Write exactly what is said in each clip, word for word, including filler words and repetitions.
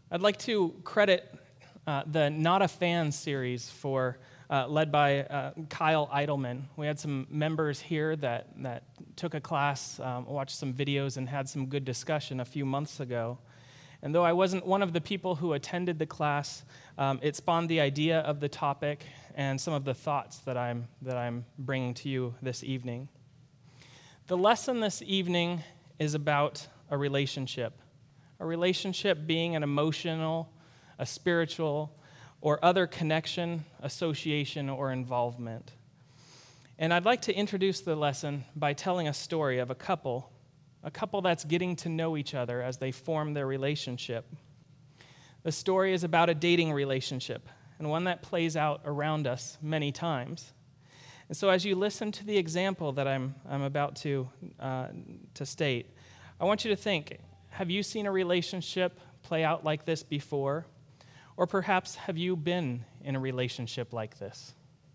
I'd like to credit uh, the Not a Fan series for uh, led by uh, Kyle Eidelman. We had some members here that, that took a class, um, watched some videos, and had some good discussion a few months ago. And though I wasn't one of the people who attended the class, um, it spawned the idea of the topic and some of the thoughts that I'm, that I'm bringing to you this evening. The lesson this evening is about a relationship. A relationship being an emotional, a spiritual, or other connection, association, or involvement. And I'd like to introduce the lesson by telling a story of a couple, a couple that's getting to know each other as they form their relationship. The story is about a dating relationship, and one that plays out around us many times. And so as you listen to the example that I'm, I'm about to, uh, to state, I want you to think, have you seen a relationship play out like this before? Or perhaps have you been in a relationship like this?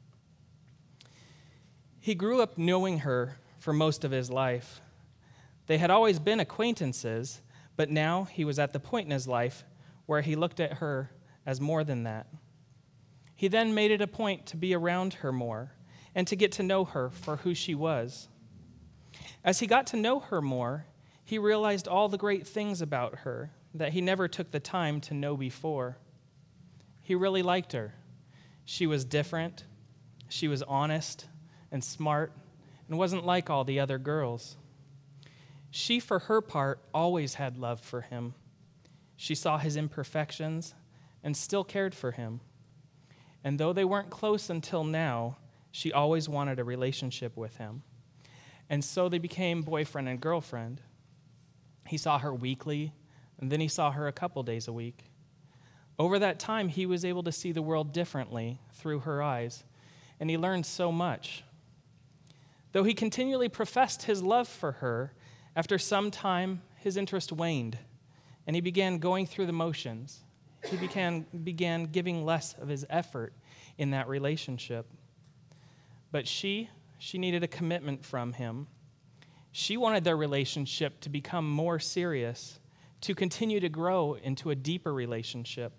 He grew up knowing her for most of his life. They had always been acquaintances, but now he was at the point in his life where he looked at her as more than that. He then made it a point to be around her more and to get to know her for who she was. As he got to know her more, he realized all the great things about her that he never took the time to know before. He really liked her. She was different. She was honest and smart and wasn't like all the other girls. She, for her part, always had love for him. She saw his imperfections and still cared for him. And though they weren't close until now, she always wanted a relationship with him. And so they became boyfriend and girlfriend. He saw her weekly, and then he saw her a couple days a week. Over that time, he was able to see the world differently through her eyes, and he learned so much. Though he continually professed his love for her, after some time, his interest waned, and he began going through the motions. He began, began giving less of his effort in that relationship. But she, she needed a commitment from him. She wanted their relationship to become more serious, to continue to grow into a deeper relationship.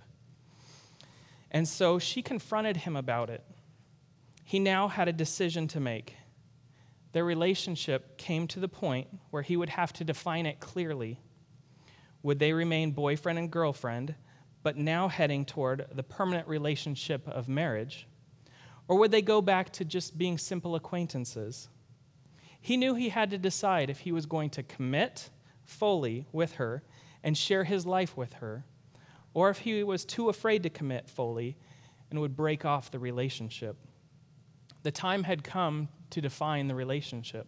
And so she confronted him about it. He now had a decision to make. Their relationship came to the point where he would have to define it clearly. Would they remain boyfriend and girlfriend, but now heading toward the permanent relationship of marriage? Or would they go back to just being simple acquaintances? He knew he had to decide if he was going to commit fully with her and share his life with her, or if he was too afraid to commit fully and would break off the relationship. The time had come to define the relationship.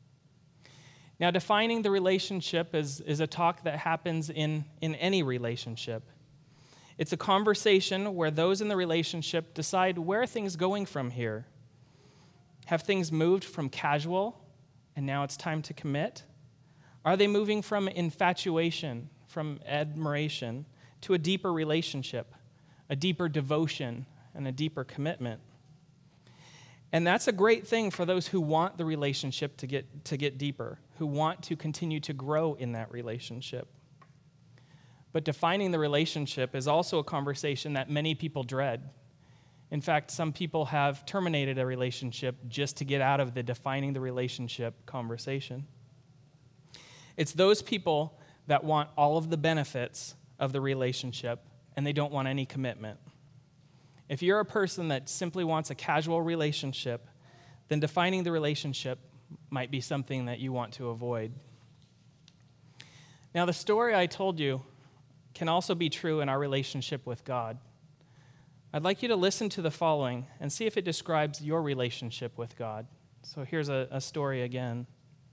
Now, defining the relationship is, is a talk that happens in, in any relationship. It's a conversation where those in the relationship decide where are things going from here. Have things moved from casual, and now it's time to commit? Are they moving from infatuation, from admiration, to a deeper relationship, a deeper devotion, and a deeper commitment? And that's a great thing for those who want the relationship to get, to get deeper, who want to continue to grow in that relationship. But defining the relationship is also a conversation that many people dread. In fact, some people have terminated a relationship just to get out of the defining the relationship conversation. It's those people that want all of the benefits of the relationship, and they don't want any commitment. If you're a person that simply wants a casual relationship, then defining the relationship might be something that you want to avoid. Now, the story I told you can also be true in our relationship with God. I'd like you to listen to the following and see if it describes your relationship with God. So here's a, a story again.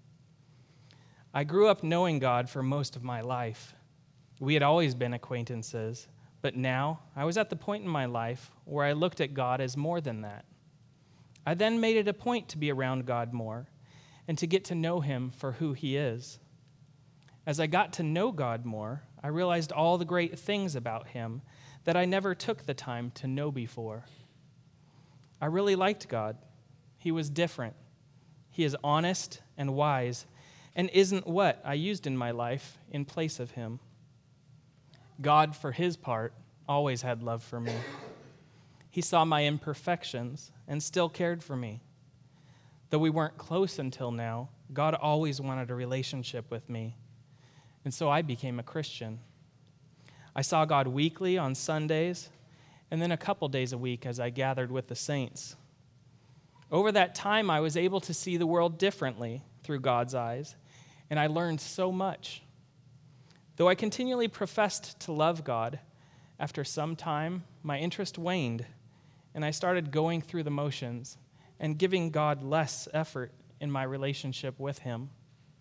I grew up knowing God for most of my life. We had always been acquaintances, but now I was at the point in my life where I looked at God as more than that. I then made it a point to be around God more and to get to know him for who he is. As I got to know God more, I realized all the great things about him that I never took the time to know before. I really liked God. He was different. He is honest and wise and isn't what I used in my life in place of him. God, for his part, always had love for me. He saw my imperfections and still cared for me. Though we weren't close until now, God always wanted a relationship with me. And so I became a Christian. I saw God weekly on Sundays, and then a couple days a week as I gathered with the saints. Over that time, I was able to see the world differently through God's eyes, and I learned so much. Though I continually professed to love God, after some time, my interest waned, and I started going through the motions and giving God less effort in my relationship with him.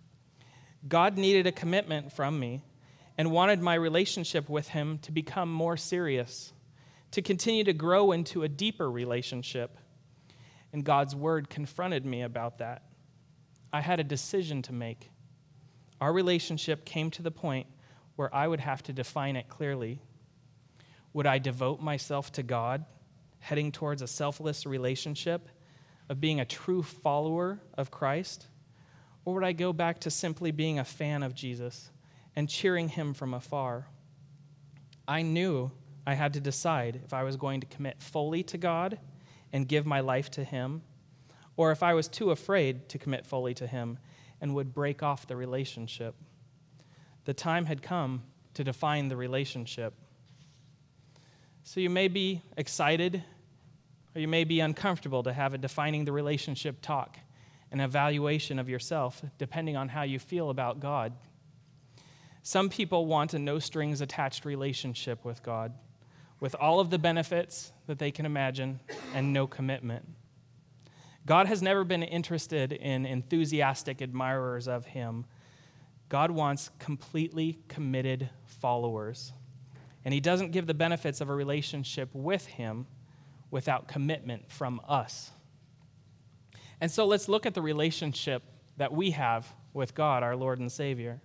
God needed a commitment from me and wanted my relationship with him to become more serious, to continue to grow into a deeper relationship. And God's word confronted me about that. I had a decision to make. Our relationship came to the point where I would have to define it clearly. Would I devote myself to God, heading towards a selfless relationship of being a true follower of Christ? Or would I go back to simply being a fan of Jesus and cheering him from afar? I knew I had to decide if I was going to commit fully to God and give my life to him, or if I was too afraid to commit fully to him and would break off the relationship. The time had come to define the relationship. So you may be excited, or you may be uncomfortable to have a defining the relationship talk, an evaluation of yourself, depending on how you feel about God. Some people want a no-strings-attached relationship with God, with all of the benefits that they can imagine and no commitment. God has never been interested in enthusiastic admirers of him. God wants completely committed followers. And he doesn't give the benefits of a relationship with him without commitment from us. And so let's look at the relationship that we have with God, our Lord and Savior.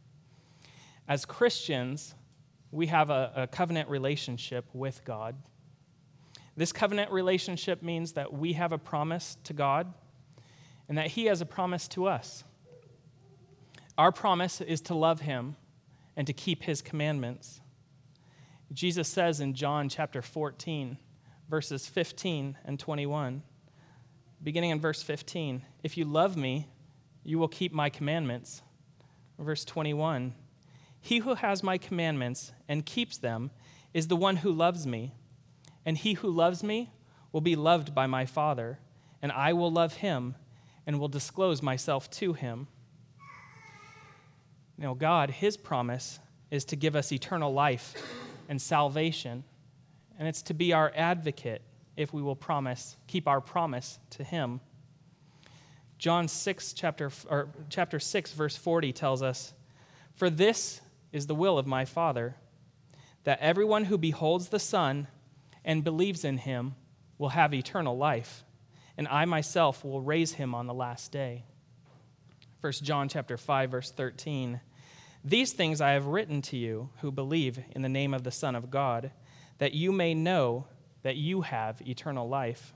As Christians, we have a, a covenant relationship with God. This covenant relationship means that we have a promise to God and that he has a promise to us. Our promise is to love him and to keep his commandments. Jesus says in John chapter fourteen, verses fifteen and twenty-one, beginning in verse fifteen, "If you love me, you will keep my commandments." Verse twenty-one, "He who has my commandments and keeps them is the one who loves me, and he who loves me will be loved by my Father, and I will love him and will disclose myself to him." Now, God, his promise is to give us eternal life and salvation, and it's to be our advocate if we will promise, keep our promise to him. John six, chapter, or chapter six, verse forty tells us, "For this is the will of my Father, that everyone who beholds the Son and believes in him will have eternal life, and I myself will raise him on the last day." First John chapter five, verse thirteen, "These things I have written to you who believe in the name of the Son of God, that you may know that you have eternal life."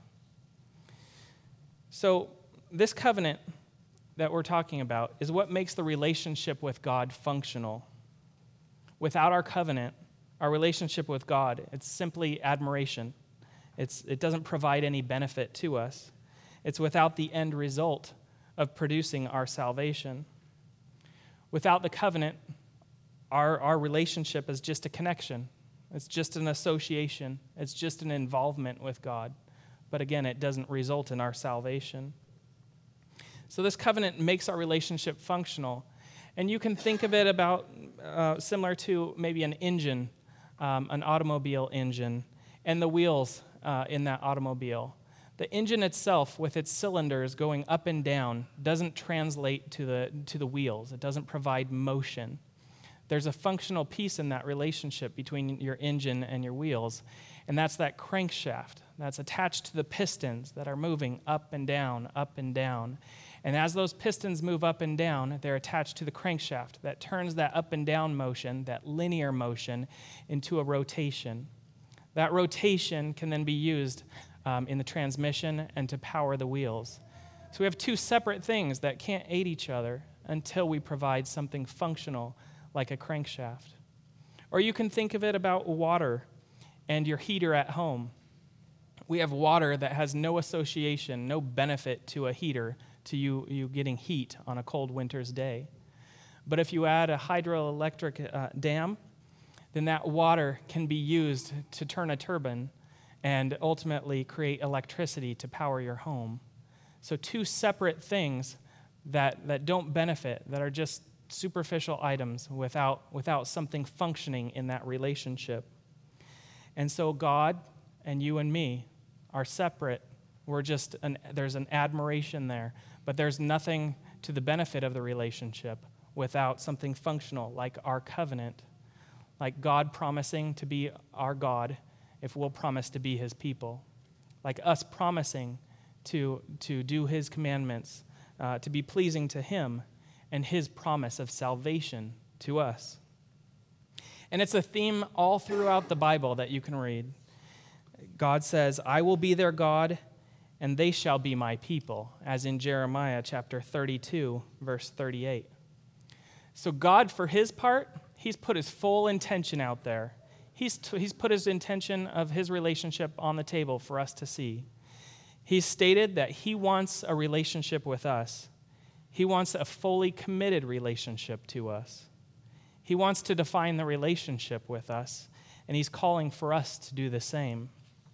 So this covenant that we're talking about is what makes the relationship with God functional. Without our covenant, our relationship with God, it's simply admiration. It's, it doesn't provide any benefit to us. It's without the end result of producing our salvation. Without the covenant, our, our relationship is just a connection. It's just an association. It's just an involvement with God. But again, it doesn't result in our salvation. So this covenant makes our relationship functional. And you can think of it about uh, similar to maybe an engine, um, an automobile engine, and the wheels uh, in that automobile. The engine itself, with its cylinders going up and down, doesn't translate to the, to the wheels. It doesn't provide motion. There's a functional piece in that relationship between your engine and your wheels, and that's that crankshaft that's attached to the pistons that are moving up and down, up and down. And as those pistons move up and down, they're attached to the crankshaft that turns that up and down motion, that linear motion, into a rotation. That rotation can then be used um, in the transmission and to power the wheels. So we have two separate things that can't aid each other until we provide something functional like a crankshaft. Or you can think of it about water and your heater at home. We have water that has no association, no benefit to a heater, to you, you getting heat on a cold winter's day. But if you add a hydroelectric uh, dam, then that water can be used to turn a turbine and ultimately create electricity to power your home. So two separate things that, that don't benefit, that are just superficial items without, without something functioning in that relationship. And so God and you and me are separate. We're just, an, there's an admiration there, but there's nothing to the benefit of the relationship without something functional like our covenant, like God promising to be our God if we'll promise to be his people, like us promising to, to do his commandments, uh, to be pleasing to him, and his promise of salvation to us. And it's a theme all throughout the Bible that you can read. God says, I will be their God, and they shall be my people, as in Jeremiah chapter thirty-two, verse thirty-eight. So God, for his part, he's put his full intention out there. He's, t- he's put his intention of his relationship on the table for us to see. He's stated that he wants a relationship with us. He wants a fully committed relationship to us. He wants to define the relationship with us, and he's calling for us to do the same.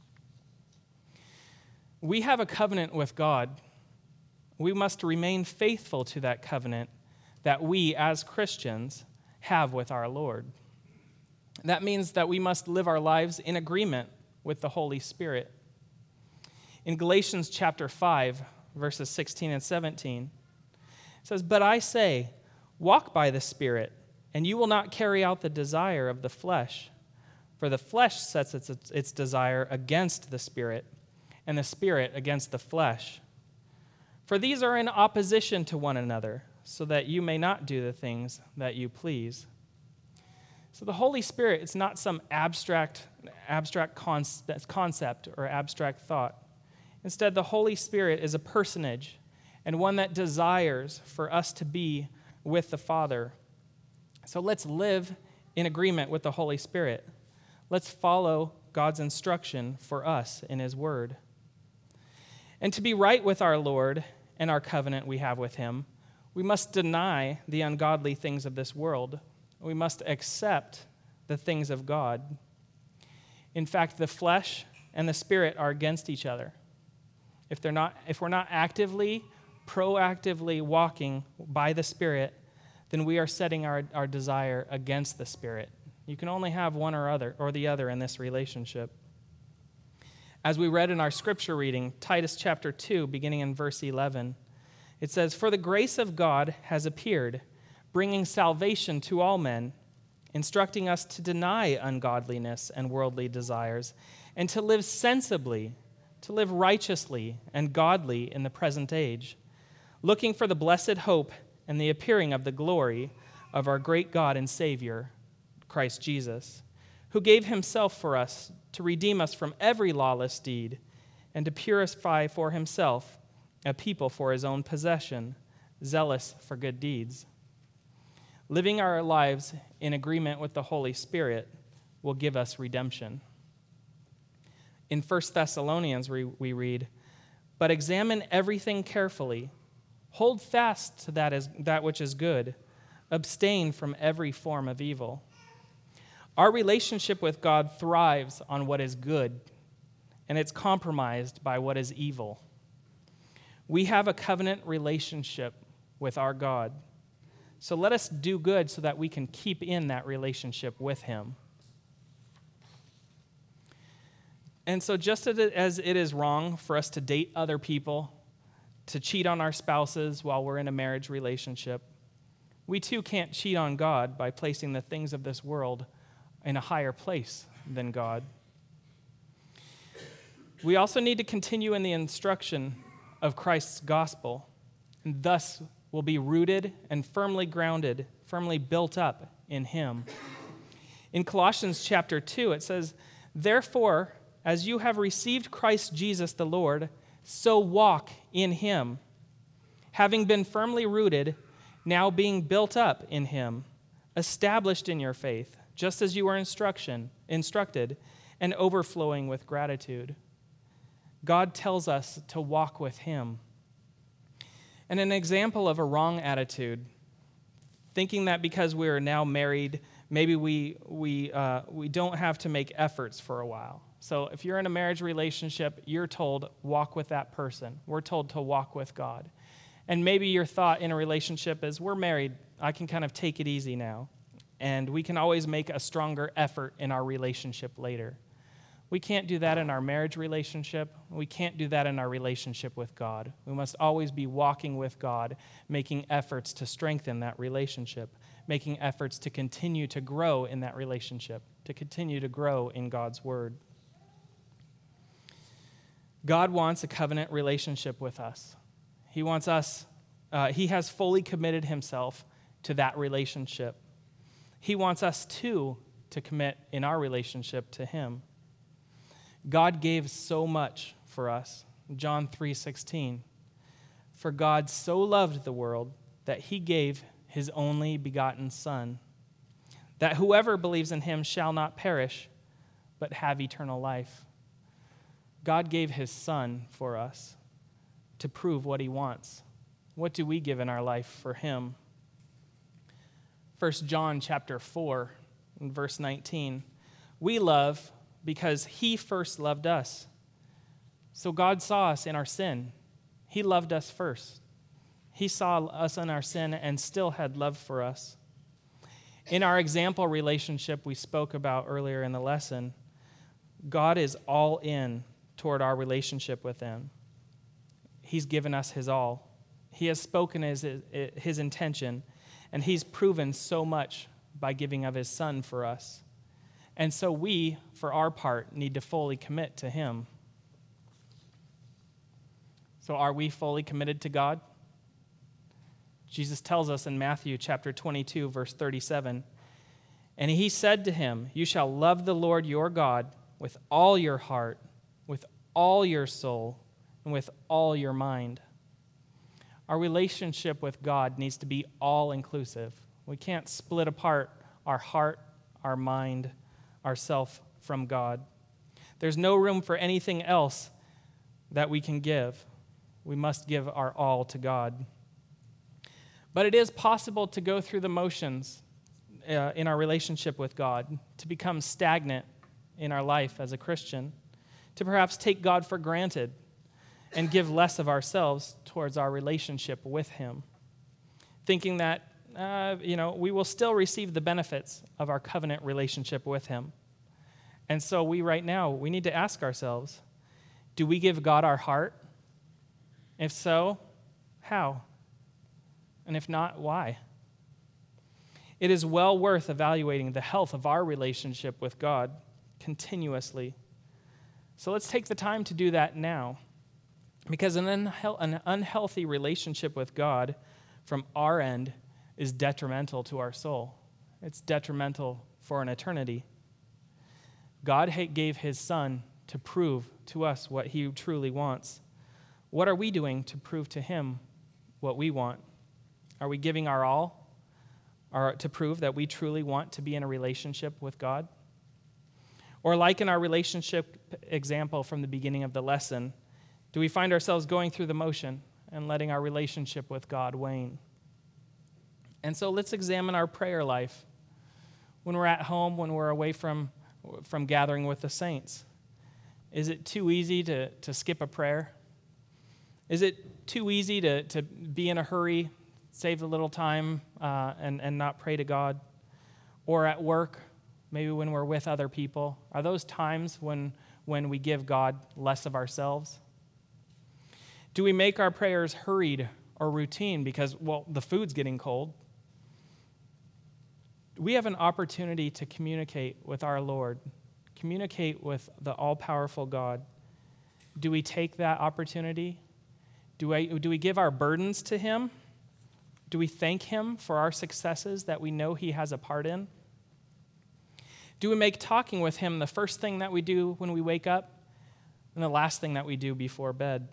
We have a covenant with God. We must remain faithful to that covenant that we, as Christians, have with our Lord. That means that we must live our lives in agreement with the Holy Spirit. In Galatians chapter five, verses sixteen and seventeen, it says, But I say, walk by the Spirit, and you will not carry out the desire of the flesh. For the flesh sets its, its desire against the Spirit, and the Spirit against the flesh. For these are in opposition to one another, so that you may not do the things that you please. So the Holy Spirit is not some abstract, abstract concept or abstract thought. Instead, the Holy Spirit is a personage and one that desires for us to be with the Father. So let's live in agreement with the Holy Spirit. Let's follow God's instruction for us in his word. And to be right with our Lord and our covenant we have with him, we must deny the ungodly things of this world. We must accept the things of God. In fact, the flesh and the spirit are against each other. If they're not, if we're not actively, proactively walking by the Spirit, then we are setting our, our desire against the Spirit. You can only have one or other or the other in this relationship. As we read in our scripture reading, Titus chapter two, beginning in verse eleven, it says, For the grace of God has appeared, bringing salvation to all men, instructing us to deny ungodliness and worldly desires, and to live sensibly, to live righteously and godly in the present age, looking for the blessed hope and the appearing of the glory of our great God and Savior, Christ Jesus, who gave himself for us to redeem us from every lawless deed and to purify for himself a people for his own possession, zealous for good deeds. Living our lives in agreement with the Holy Spirit will give us redemption. In First Thessalonians, we read, But examine everything carefully. Hold fast to that, as, that which is good. Abstain from every form of evil. Our relationship with God thrives on what is good, and it's compromised by what is evil. We have a covenant relationship with our God. So let us do good so that we can keep in that relationship with him. And so just as it is wrong for us to date other people, to cheat on our spouses while we're in a marriage relationship, we too can't cheat on God by placing the things of this world in a higher place than God. We also need to continue in the instruction of Christ's gospel, and thus will be rooted and firmly grounded, firmly built up in him. In Colossians chapter two, it says, Therefore, as you have received Christ Jesus the Lord, so walk in him, having been firmly rooted, now being built up in him, established in your faith, just as you were instruction, instructed, and overflowing with gratitude. God tells us to walk with him. And an example of a wrong attitude, thinking that because we are now married, maybe we, we, uh, we don't have to make efforts for a while. So if you're in a marriage relationship, you're told, walk with that person. We're told to walk with God. And maybe your thought in a relationship is, we're married, I can kind of take it easy now. And we can always make a stronger effort in our relationship later. We can't do that in our marriage relationship. We can't do that in our relationship with God. We must always be walking with God, making efforts to strengthen that relationship, making efforts to continue to grow in that relationship, to continue to grow in God's word. God wants a covenant relationship with us. He wants us, uh, he has fully committed himself to that relationship. He wants us too to commit in our relationship to him. God gave so much for us. John three sixteen. For God so loved the world that he gave his only begotten Son, that whoever believes in him shall not perish, but have eternal life. God gave his Son for us to prove what he wants. What do we give in our life for him? First John chapter four, and verse nineteen. We love because he first loved us. So God saw us in our sin. He loved us first. He saw us in our sin and still had love for us. In our example relationship we spoke about earlier in the lesson, God is all in toward our relationship with him. He's given us his all. He has spoken his, his intention, and he's proven so much by giving of his Son for us. And so we, for our part, need to fully commit to him. So are we fully committed to God? Jesus tells us in Matthew chapter twenty-two, verse thirty-seven, and he said to him, you shall love the Lord your God with all your heart, with all your soul, and with all your mind. Our relationship with God needs to be all-inclusive. We can't split apart our heart, our mind, ourself from God. There's no room for anything else that we can give. We must give our all to God. But it is possible to go through the motions uh, in our relationship with God, to become stagnant in our life as a Christian, to perhaps take God for granted and give less of ourselves towards our relationship with him, thinking that Uh, you know, we will still receive the benefits of our covenant relationship with him. And so we right now, we need to ask ourselves, do we give God our heart? If so, how? And if not, why? It is well worth evaluating the health of our relationship with God continuously. So let's take the time to do that now, because an, unhe- an unhealthy relationship with God from our end is detrimental to our soul. It's detrimental for an eternity. God gave his Son to prove to us what he truly wants. What are we doing to prove to him what we want? Are we giving our all or to prove that we truly want to be in a relationship with God? Or like in our relationship example from the beginning of the lesson, do we find ourselves going through the motion and letting our relationship with God wane? And so let's examine our prayer life when we're at home, when we're away from, from gathering with the saints. Is it too easy to, to skip a prayer? Is it too easy to, to be in a hurry, save a little time, uh, and, and not pray to God? Or at work, maybe when we're with other people, are those times when, when we give God less of ourselves? Do we make our prayers hurried or routine because, well, the food's getting cold? We have an opportunity to communicate with our Lord, communicate with the all-powerful God. Do we take that opportunity? Do, I, do we give our burdens to him? Do we thank him for our successes that we know he has a part in? Do we make talking with him the first thing that we do when we wake up and the last thing that we do before bed?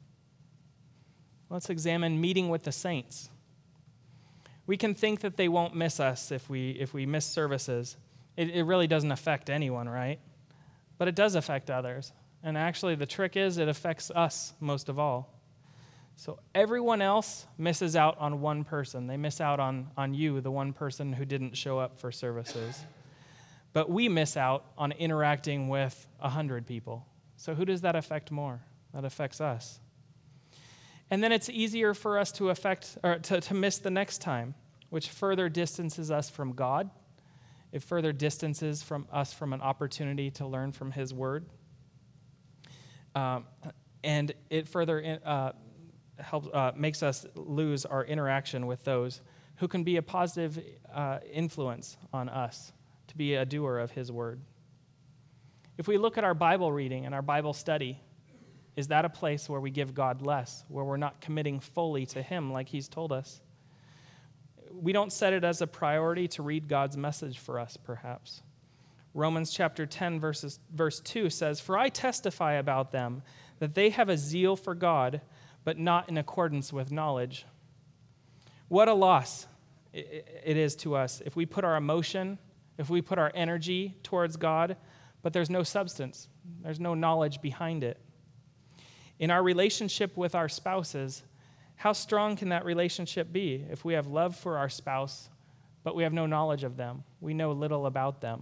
Let's examine meeting with the saints. We can think that they won't miss us if we if we miss services, it, it really doesn't affect anyone, right? But it does affect others. And actually, the trick is it affects us most of all. So everyone else misses out on one person. They miss out on, on you, the one person who didn't show up for services. But we miss out on interacting with a hundred people. So who does that affect more? That affects us. And then it's easier for us to affect or to, to miss the next time, which further distances us from God. It further distances from us from an opportunity to learn from His Word. Um, and it further uh, helps uh, makes us lose our interaction with those who can be a positive uh, influence on us, to be a doer of His Word. If we look at our Bible reading and our Bible study, is that a place where we give God less, where we're not committing fully to Him like He's told us? We don't set it as a priority to read God's message for us, perhaps. Romans chapter ten, verses, verse two says, "For I testify about them that they have a zeal for God, but not in accordance with knowledge." What a loss it is to us if we put our emotion, if we put our energy towards God, but there's no substance, there's no knowledge behind it. In our relationship with our spouses, how strong can that relationship be if we have love for our spouse, but we have no knowledge of them? We know little about them.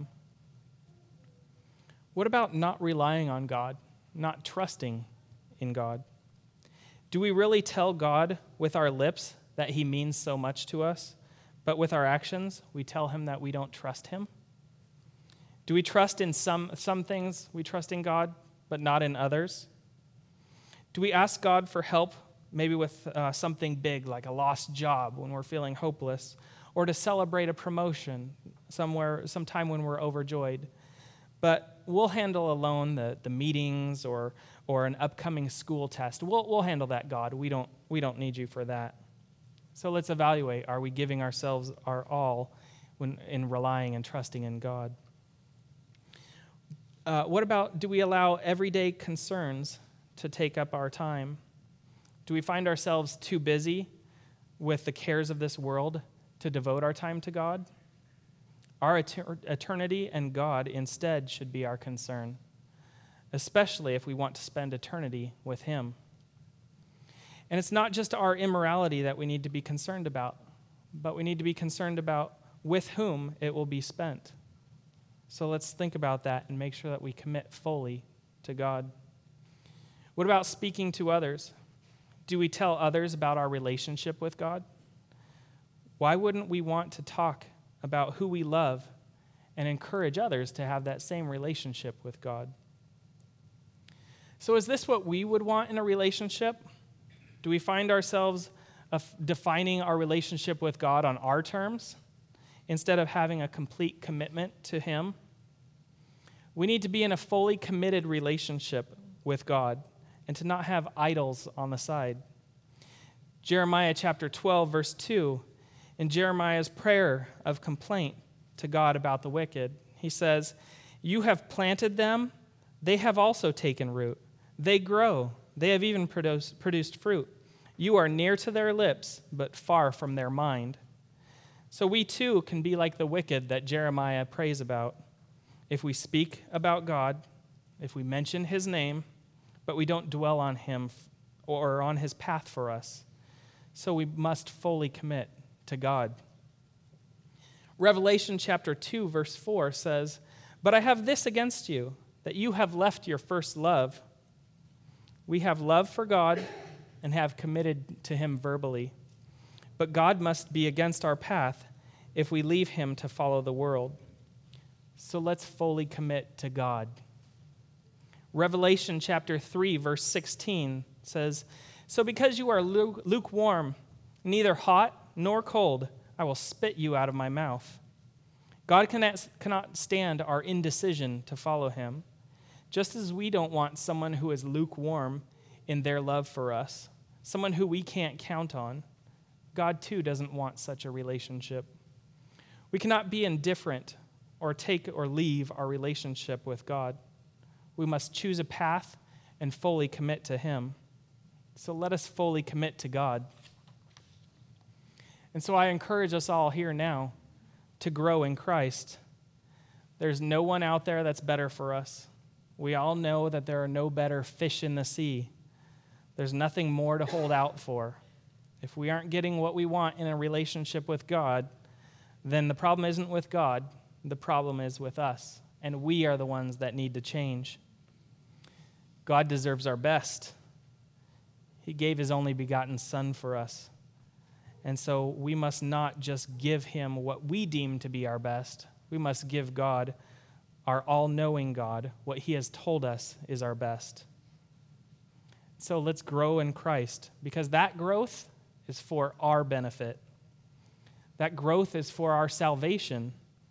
What about not relying on God, not trusting in God? Do we really tell God with our lips that He means so much to us, but with our actions, we tell Him that we don't trust Him? Do we trust in some, some things? We trust in God, but not in others? Do we ask God for help, maybe with uh, something big like a lost job when we're feeling hopeless, or to celebrate a promotion somewhere, sometime when we're overjoyed? But we'll handle alone the, the meetings or or an upcoming school test. We'll we'll handle that, God. We don't we don't need you for that. So let's evaluate: are we giving ourselves our all when in relying and trusting in God? Uh, what about, do we allow everyday concerns to take up our time? Do we find ourselves too busy with the cares of this world to devote our time to God? Our eternity and God instead should be our concern, especially if we want to spend eternity with Him. And it's not just our immorality that we need to be concerned about, but we need to be concerned about with whom it will be spent. So let's think about that and make sure that we commit fully to God. What about speaking to others? Do we tell others about our relationship with God? Why wouldn't we want to talk about who we love and encourage others to have that same relationship with God? So is this what we would want in a relationship? Do we find ourselves defining our relationship with God on our terms instead of having a complete commitment to Him? We need to be in a fully committed relationship with God and to not have idols on the side. Jeremiah chapter twelve, verse two, in Jeremiah's prayer of complaint to God about the wicked, he says, "You have planted them, they have also taken root. They grow, they have even produced, produced fruit. You are near to their lips, but far from their mind." So we too can be like the wicked that Jeremiah prays about. If we speak about God, if we mention His name, but we don't dwell on Him or on His path for us. So we must fully commit to God. Revelation chapter two, verse four says, "But I have this against you, that you have left your first love." We have love for God and have committed to Him verbally. But God must be against our path if we leave Him to follow the world. So let's fully commit to God. Revelation chapter three, verse sixteen says, "So because you are lukewarm, neither hot nor cold, I will spit you out of my mouth." God cannot, cannot stand our indecision to follow Him, just as we don't want someone who is lukewarm in their love for us, someone who we can't count on. God too doesn't want such a relationship. We cannot be indifferent or take or leave our relationship with God. We must choose a path and fully commit to Him. So let us fully commit to God. And so I encourage us all here now to grow in Christ. There's no one out there that's better for us. We all know that there are no better fish in the sea. There's nothing more to hold out for. If we aren't getting what we want in a relationship with God, then the problem isn't with God. The problem is with us, and we are the ones that need to change. God deserves our best. He gave his only begotten Son for us. And so we must not just give him what we deem to be our best. We must give God, our all-knowing God, what he has told us is our best. So let's grow in Christ, because that growth is for our benefit. That growth is for our salvation.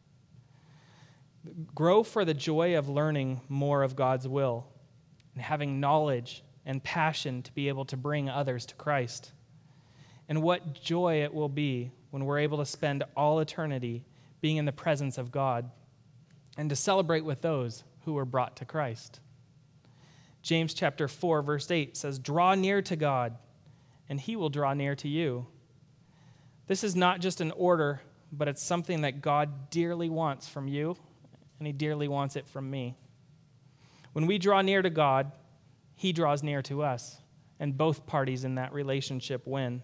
Grow for the joy of learning more of God's will and having knowledge and passion to be able to bring others to Christ. And what joy it will be when we're able to spend all eternity being in the presence of God and to celebrate with those who were brought to Christ. James chapter four, verse eight says, "Draw near to God, and he will draw near to you." This is not just an order, but it's something that God dearly wants from you, and he dearly wants it from me. When we draw near to God, he draws near to us, and both parties in that relationship win.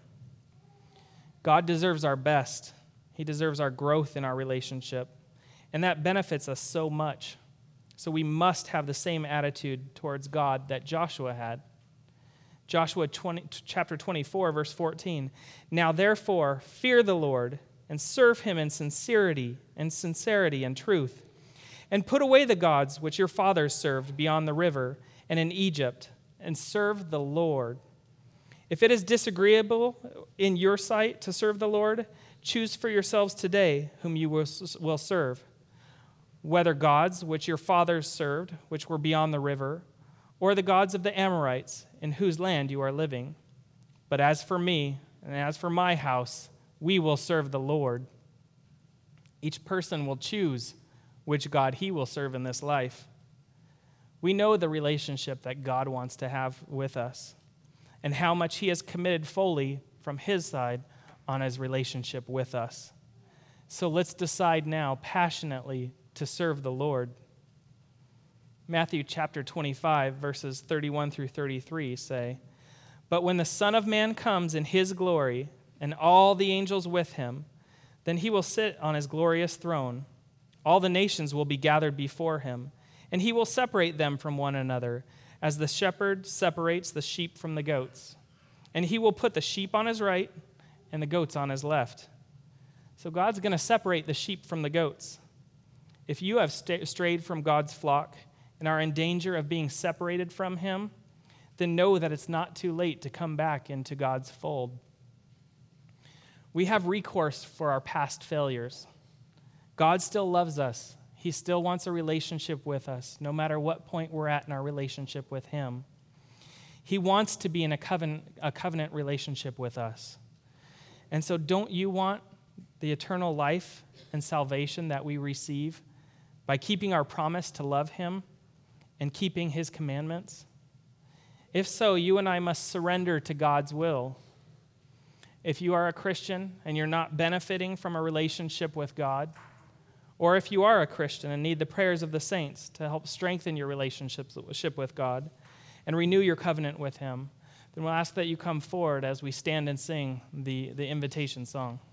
God deserves our best. He deserves our growth in our relationship, and that benefits us so much. So we must have the same attitude towards God that Joshua had. Joshua twenty, chapter twenty-four, verse fourteen. "Now therefore, fear the Lord, and serve him in sincerity and sincerity and truth, and put away the gods which your fathers served beyond the river and in Egypt, and serve the Lord. If it is disagreeable in your sight to serve the Lord, choose for yourselves today whom you will serve, whether gods which your fathers served, which were beyond the river, or the gods of the Amorites, in whose land you are living. But as for me, and as for my house, we will serve the Lord." Each person will choose which God he will serve in this life. We know the relationship that God wants to have with us, and how much he has committed fully from his side on his relationship with us. So let's decide now passionately to serve the Lord. Matthew chapter twenty-five, verses thirty-one through thirty-three say, "But when the Son of Man comes in his glory, and all the angels with him, then he will sit on his glorious throne. All the nations will be gathered before him, and he will separate them from one another, as the shepherd separates the sheep from the goats. And he will put the sheep on his right and the goats on his left." So God's going to separate the sheep from the goats. If you have st- strayed from God's flock and are in danger of being separated from him, then know that it's not too late to come back into God's fold. We have recourse for our past failures. God still loves us. He still wants a relationship with us, no matter what point we're at in our relationship with him. He wants to be in a covenant, a covenant relationship with us. And so don't you want the eternal life and salvation that we receive by keeping our promise to love him and keeping his commandments? If so, you and I must surrender to God's will. If you are a Christian and you're not benefiting from a relationship with God, or if you are a Christian and need the prayers of the saints to help strengthen your relationship with God and renew your covenant with him, then we'll ask that you come forward as we stand and sing the, the invitation song.